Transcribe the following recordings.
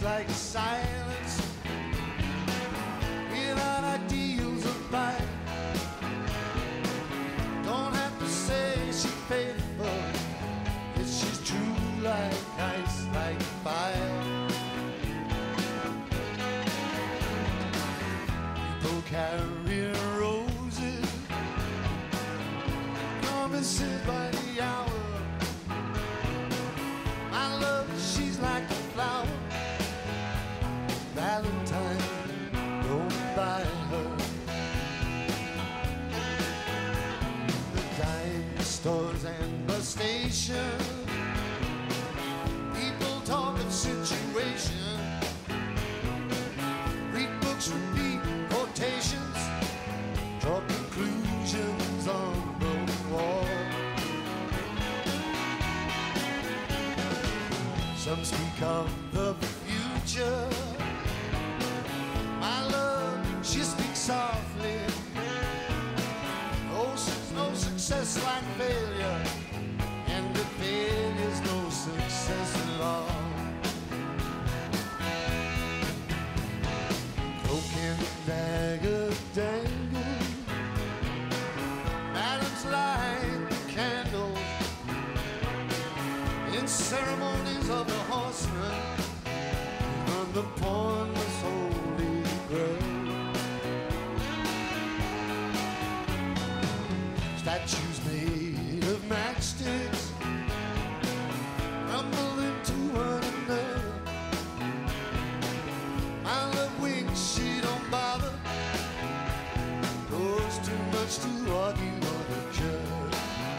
It's like silence without ideals of light. Don't have to say she's faithful, yet she's true like ice, like fire. People carry roses, promises by the hour. My love, she's like a flower. Valentine, don't buy her. The dime stores and bus station, people talk of situation. Read books, repeat quotations, draw conclusions on the wall. Some speak of the future. My love, she speaks softly. Oh, she's no success like failure, and the failure's no success at all. Cloak and dagger dangle, madams light the candle in ceremonies of the horseman on the pointless holy grail. Statues made of matchsticks rumble into one another. My love winks, she don't bother. Knows too much to argue or to judge.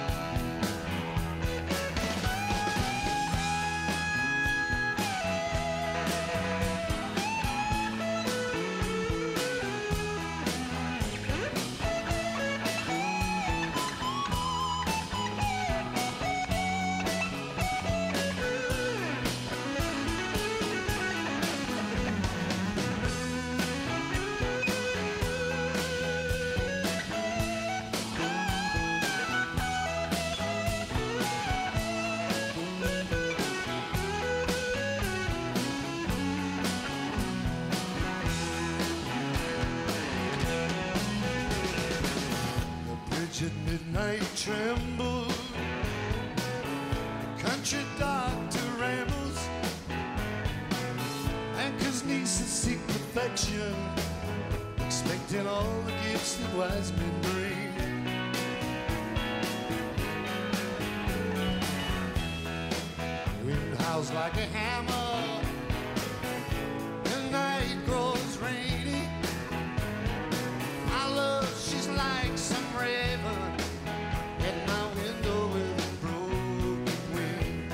At midnight trembles, the country doctor rambles, anchors nieces seek perfection, expecting all the gifts that wise men bring. Wind howls like a hammer, the night grows rainy. My love, she's like some raven at my window with a broken wing.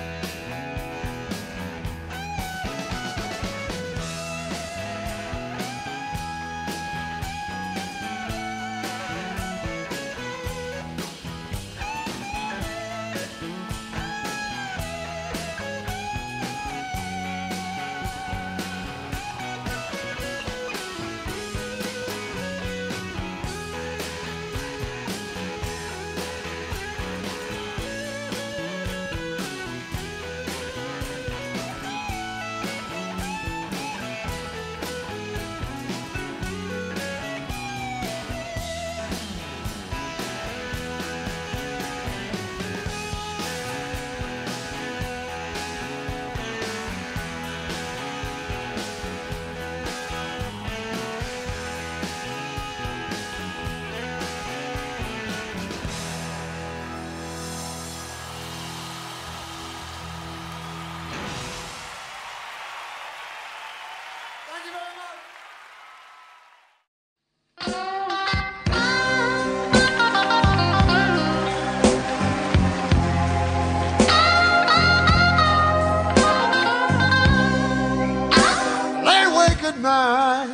Night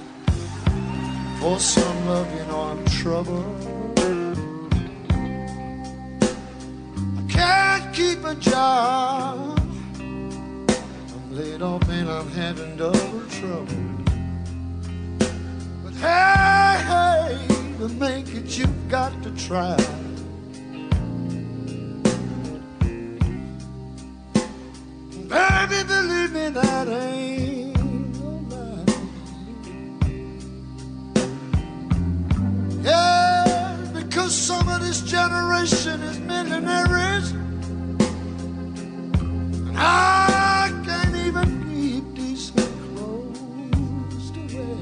for some love, you know I'm troubled. I can't keep a job. I'm laid off and I'm having double trouble. But hey, hey, to make it you've got to try. Baby, believe me, that ain't this generation is millionaires, and I can't even keep decent clothes to wear.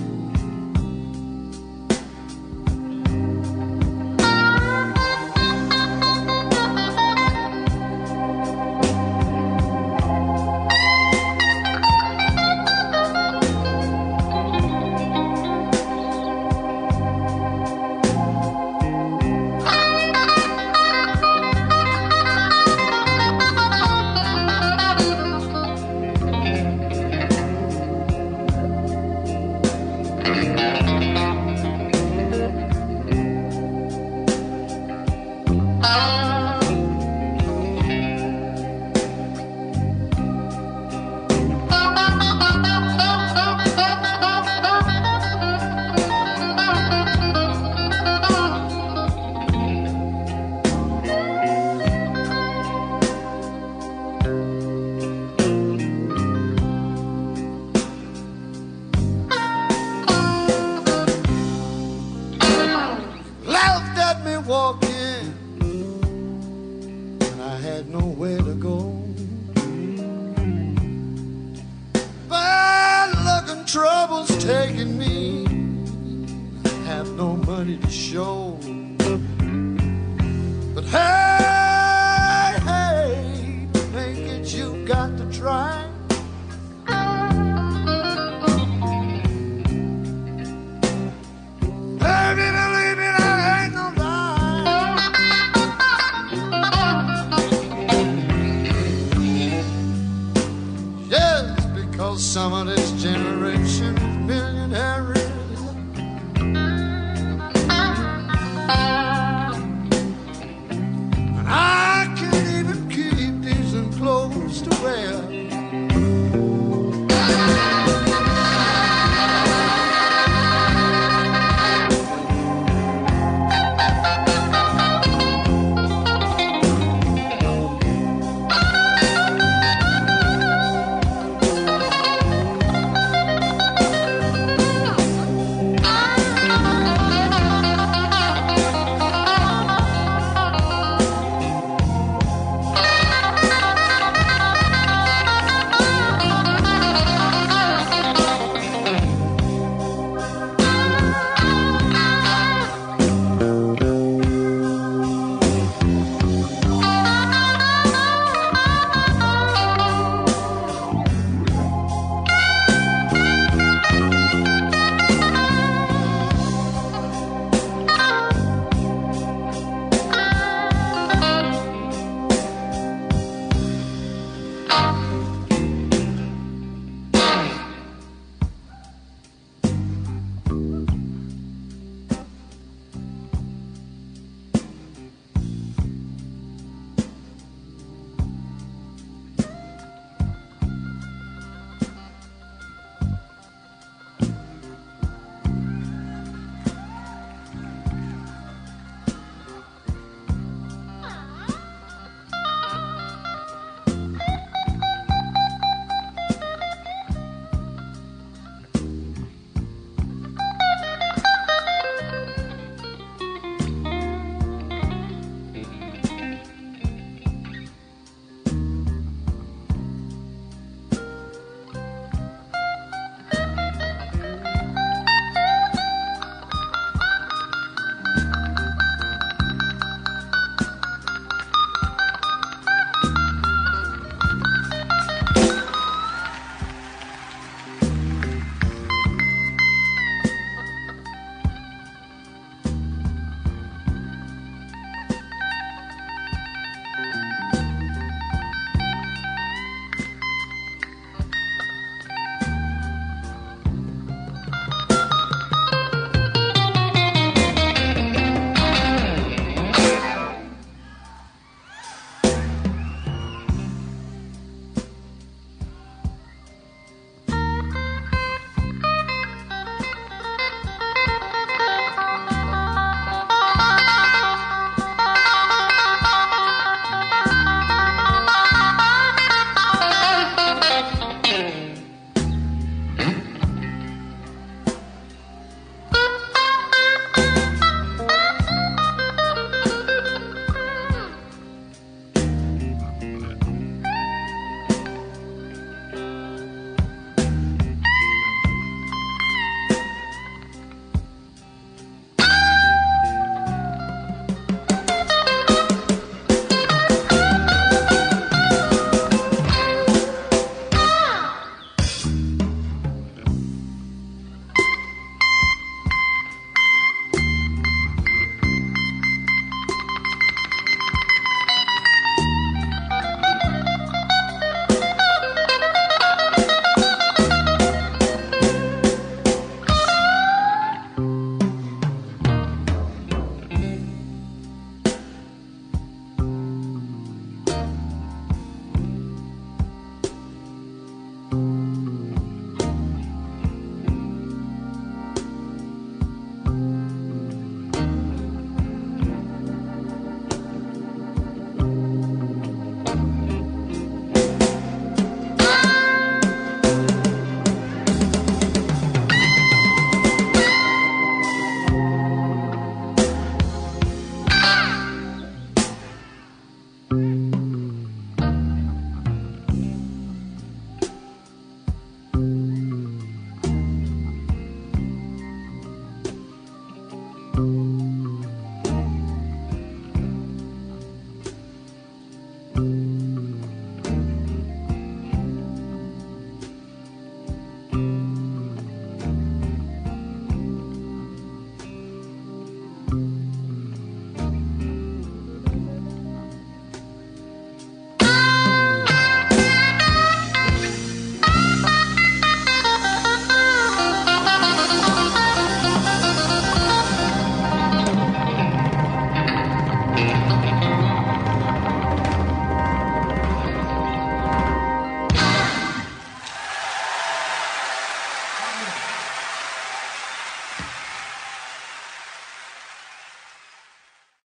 Walking when I had nowhere to go, bad luck and trouble's taking me. I have no money to show, but hey, hey, to make it you got to try. Baby, believe me, I ain't no because some of this generation is millionaires,